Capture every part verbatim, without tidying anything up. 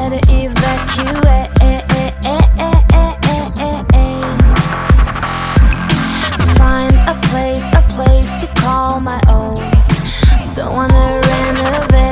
better evacuate. Find a place, a place to call my own. Don't wanna renovate.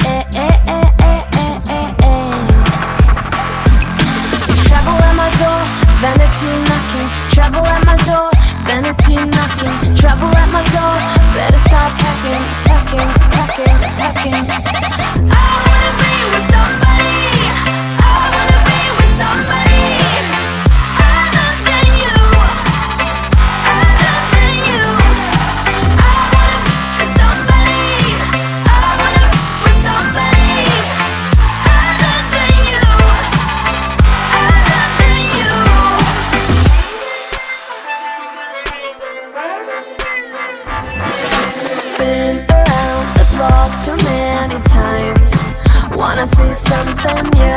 It's trouble at my door, vanity knocking. Trouble at my door, vanity knocking. Trouble at my door, better start packing, packing, packing, packing. I wanna be with somebody. I wanna be with somebody other than you, other than you. I wanna be with somebody. I wanna be with somebody other than you, other than you. Been around the block too many times. Wanna see something, yeah.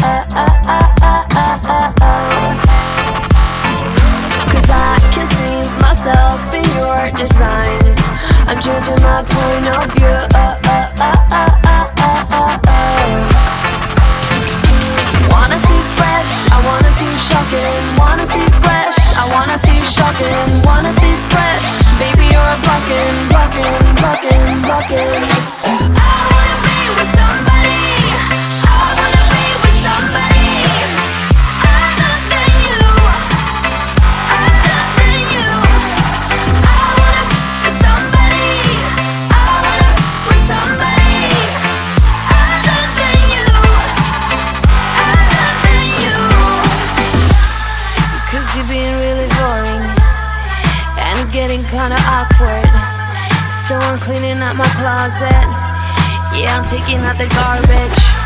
Cause I can see myself in your designs. I'm changing my point of view. Wanna see fresh, I wanna see shocking. Wanna see fresh, I wanna see shocking. Wanna see fresh, baby you're blocking, blocking, blocking, blocking. I wanna be with somebody. I wanna be with somebody other than you, other than you. I wanna be with somebody. I wanna be with somebody other than you, other than you. Cause you're being really boring and it's getting kinda awkward. So I'm cleaning up my closet. Yeah, I'm taking out the garbage.